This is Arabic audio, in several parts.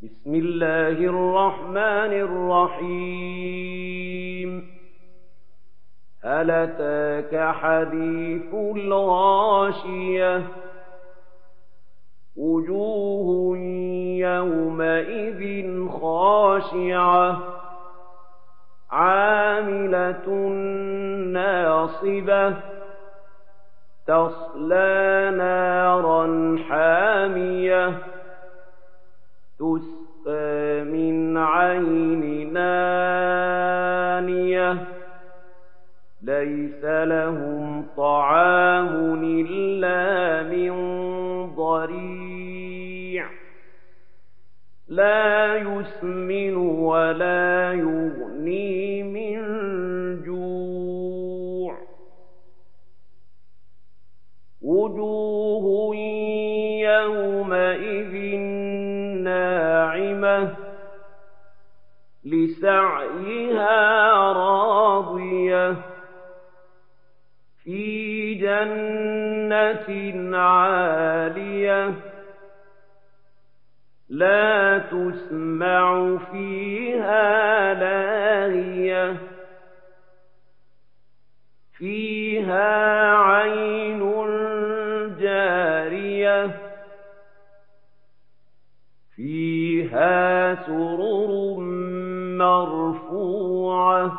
بسم الله الرحمن الرحيم هل أتاك حديث الغاشية وجوه يومئذ خاشعة عاملة ناصبة تصلى نارا حامية تسقى من عين آنية ليس لهم طعام إلا من ضريع لا يسمن ولا يغني من جوع وجوه يومئذ ناعمة لسعيها راضية في جنة عالية لا تسمع فيها لاغية فيها عين جارية فيها سرر مرفوعة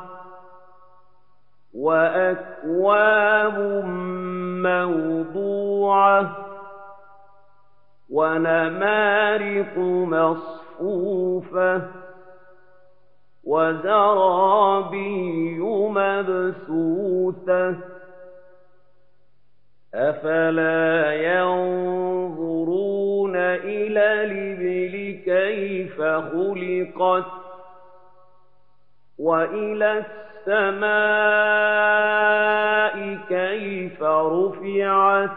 وأكواب موضوعة ونمارق مصفوفة وزرابي مبثوثة أفلا ينظرون إلى الإبل كيف خلقت وإلى السماء كيف رفعت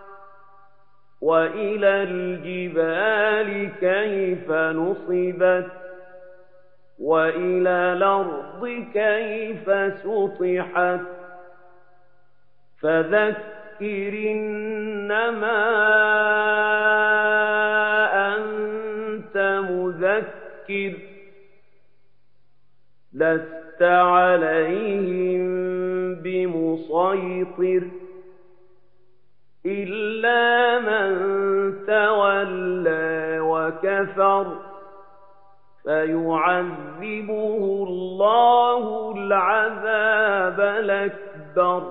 وإلى الجبال كيف نصبت وإلى الأرض كيف سطحت فذكر إنما أنت مذكر لست عليهم بمسيطر إلا من تولى وكفر فيعذبه الله العذاب الأكبر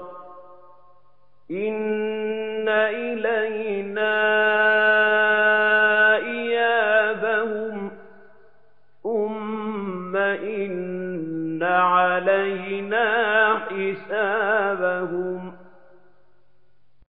إن إلينا إيابهم ثم إن علينا حسابهم